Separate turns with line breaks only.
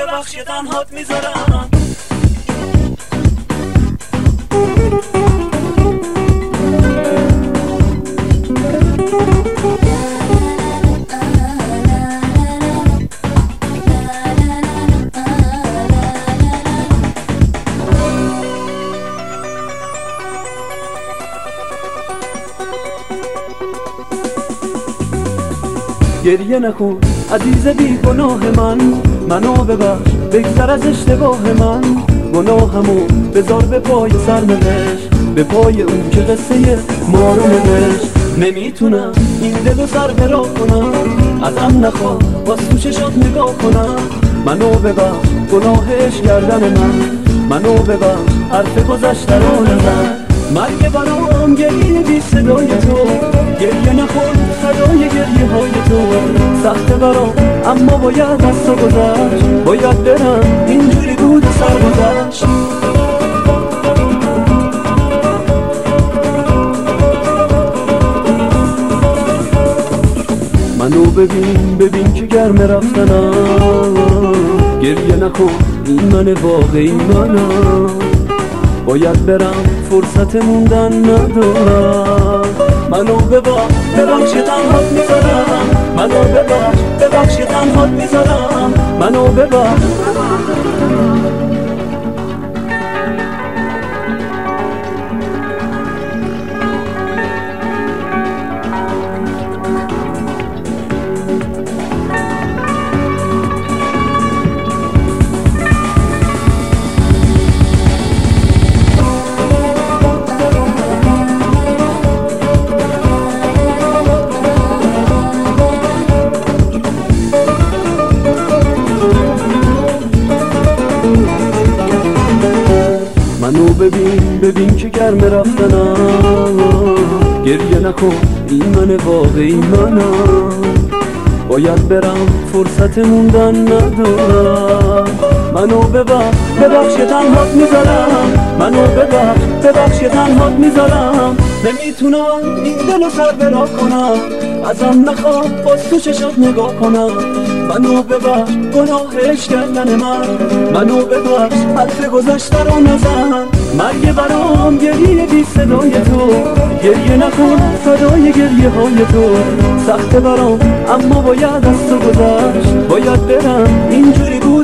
ببخش که تنهات میذارم.
گریه نکن عزیز بی گناه منو ببخش بگذر از اشتباه من. گناهمو بذار به پای سرنوشت، به پای اون که قصه ما رو نوشت. نمیتونم این دل و سر برا کنم، ازم نخواه باز تو چشات نگاه کنم. منو ببخش گناهش کردن منو ببخش حرف گذشته رو نزن. مرگ برام گریه بی صدای تو، گریه نکن فدای گریه های تو. سخت برام اما باید از تو گذشت، باید برم اینجوری بود و سر گذشت. منو ببین که گرم رفتنم، گریه نکن این من واقعی منم. باید برم فرصت موندن ندارم. منو ببخش که تنهات میذارم. منو ببخش که تنهات میذارم. منو ببخش. منو ببین که گرم رفتنم، گریه نکن این من واقعی منم. باید برم فرصت موندن ندارم. منو ببخش که تنهات میذارم. منو ببخش که تنهات میذارم. نمیتونم این دل و سر برا کنم، ازم نخواه باز تو چشات نگاه کنم. منو ببخش گناهش کردن منو ببخش حرف گذشته رو نزن. مرگ برام گریه بی صدای تو، گریه نکن فدای گریه های تو. سخت برام اما باید از تو گذشت، باید برم اینجوری بود